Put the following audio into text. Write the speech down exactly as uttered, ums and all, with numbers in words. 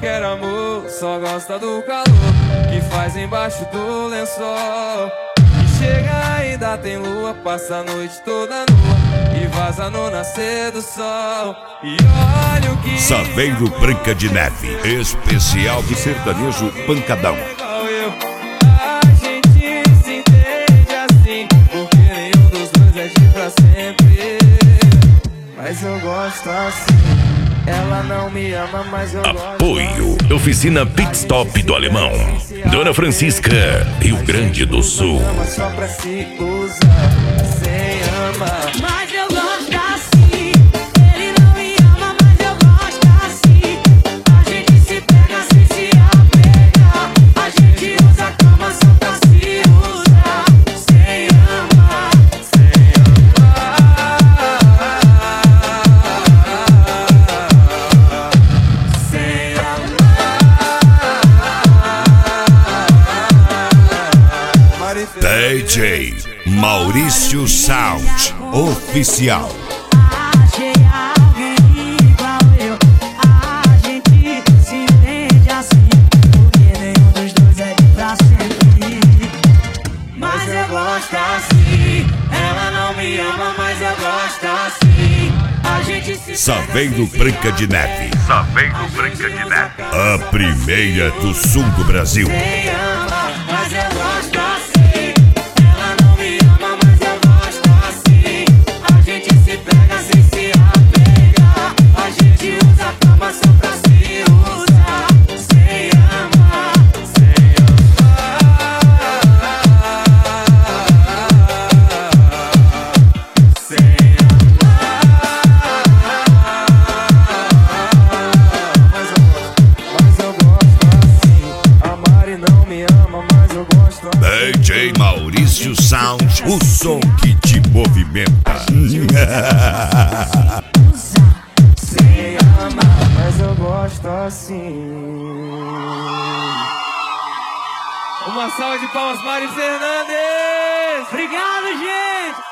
quer amor, só gosta do calor que faz embaixo do lençol. E chega ainda tem lua, passa a noite toda nua e vaza no nascer do sol. E olha o que Saveiro Branca de Neve, especial de sertanejo pancadão. A gente se entende assim, porque nenhum dos dois é de pra sempre. Mas eu gosto assim. Ela não me ama, mas eu Apoio Oficina Pit Stop do Alemão, Dona Francisca, Rio Grande do Sul. Só pra se usar, sem amar. Mas eu gosto assim. Ele não me ama, mas eu gosto assim. A gente se pega sem se apegar. A gente usa a cama só pra se usar, sem amar, sem amar. D J Maurício Sound Oficial. Achei alguém igual eu. A gente se entende assim, porque nenhum dos dois é de pra sempre. Mas eu gosto assim. Ela não me ama, mas eu gosto assim. A gente se Saveiro Branca de Neve. Saveiro Branca de Neve. A primeira do sul do Brasil. sem amar, mas eu gosto assim. Ela não me ama, mas eu gosto assim. A gente se pega sem se apegar. A gente usa a cama só pra se usar, sem amar, Sem D J Maurício Sound, o som que te movimenta. Sem amar, mas eu gosto assim. Uma salva de palmas, Mari Fernandes. Obrigado, gente!